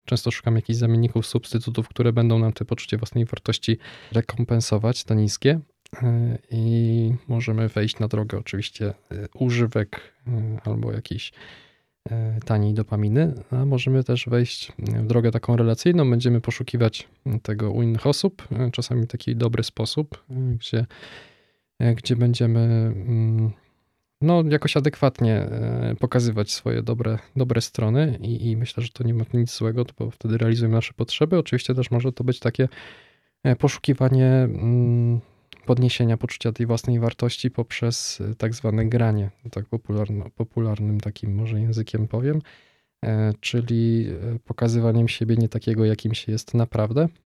często szukamy jakichś zamienników, substytutów, które będą nam te poczucie własnej wartości rekompensować, te niskie. I możemy wejść na drogę oczywiście używek albo jakiejś taniej dopaminy, a możemy też wejść w drogę taką relacyjną. Będziemy poszukiwać tego u innych osób, czasami w taki dobry sposób, gdzie będziemy jakoś adekwatnie pokazywać swoje dobre strony i myślę, że to nie ma nic złego, bo wtedy realizujemy nasze potrzeby. Oczywiście też może to być takie poszukiwanie podniesienia poczucia tej własnej wartości poprzez tak zwane granie, tak popularnym takim może językiem powiem, czyli pokazywaniem siebie nie takiego, jakim się jest naprawdę.